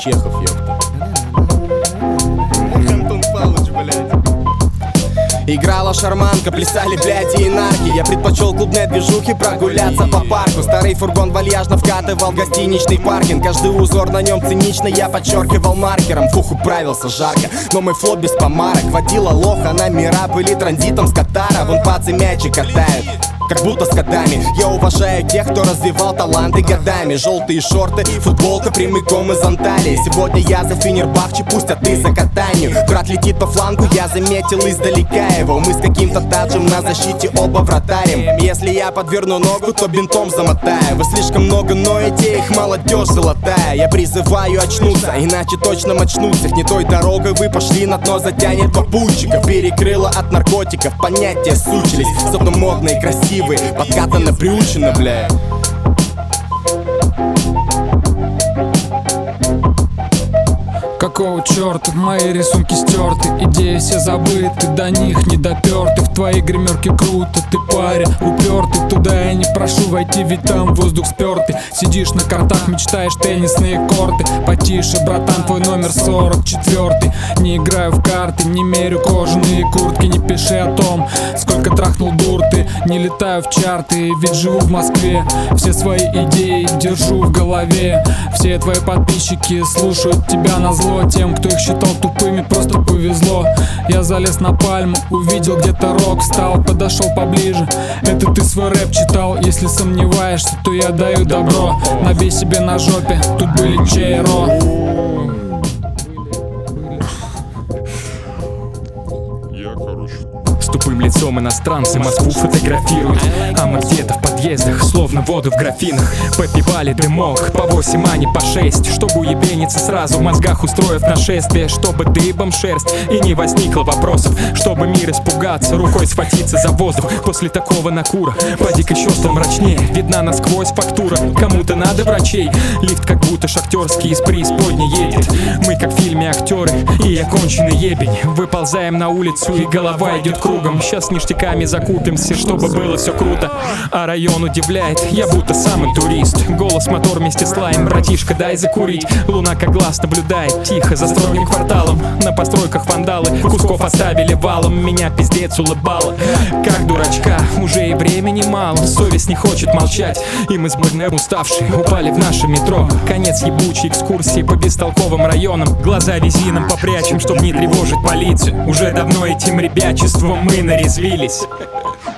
Чехов, ёпта. Антон Павлович, блядь. Играла шарманка, плясали бляди и нарки. Я предпочел клубные движухи прогуляться по парку. Старый фургон вальяжно вкатывал в гостиничный паркинг. Каждый узор на нем цинично я подчеркивал маркером. Фух, управился жарко, но мой флот без помарок. Водила лоха, номера были транзитом с Катара. Вон пацы мячи катают, как будто с котами. Я уважаю тех, кто развивал таланты годами. Желтые шорты, футболка прямиком из Анталии. Сегодня я за Фенербахче, пусть а ты за Катанию. Брат летит по флангу, я заметил издалека его. Мы с каким-то таджем на защите оба вратарем. Если я подверну ногу, то бинтом замотаю. Вы слишком много ноете, их молодежь золотая. Я призываю очнуться, иначе точно мочнуться. Не той дорогой вы пошли, на дно затянет попутчиков. Перекрыло от наркотиков, понятия сучились. Зато модные, красивые, подкатано, приучено, бля. Какого черта, мои рисунки стерты, идеи все забыты, до них не доперты. В твоей гримерке круто, ты парень упертый. Туда я не прошу войти, ведь там воздух спертый. Сидишь на картах, мечтаешь теннисные корты. Потише, братан, твой номер 44. Не играю в карты, не мерю кожаные куртки. Не пиши о том, сколько трахнул дурты. Не летаю в чарты, ведь живу в Москве. Все свои идеи держу в голове. Все твои подписчики слушают тебя назло. Тем, кто их считал тупыми, просто повезло. Я залез на пальму, увидел где-то рок, встал, подошел поближе. Это ты свой рэп читал? Если сомневаешься, то я даю добро. Набей себе на жопе, тут были Чейро. С тупым лицом иностранцы Москву фотографируют, а мы где-то в подъездах, словно воду в графинах. Попивали дымок, по 8, а не по 6. Чтобы уебениться сразу в мозгах, устроив нашествие. Чтобы дыбом шерсть и не возникло вопросов. Чтобы мир испугаться, рукой схватиться за воздух. После такого накура падик еще стал мрачнее. Видна насквозь фактура, кому-то надо врачей. Лифт как будто шахтерский из преисподней едет. Мы как в фильме актеры и оконченный ебень. Выползаем на улицу и голова идет кругом. Сейчас ништяками закупимся, чтобы было все круто. А район удивляет, я будто самый турист. Голос, мотор вместе с лаем, братишка, дай закурить. Луна как глаз наблюдает тихо за строгим кварталом. На постройках вандалы, кусков оставили валом. Меня пиздец улыбало, как дурачка. Уже и времени мало, совесть не хочет молчать. И мы с Бэкнэм уставшие упали в наше метро. Конец ебучей экскурсии по бестолковым районам. Глаза резином попрячем, чтоб не тревожить полицию. Уже давно этим ребячеством мы нарезвились.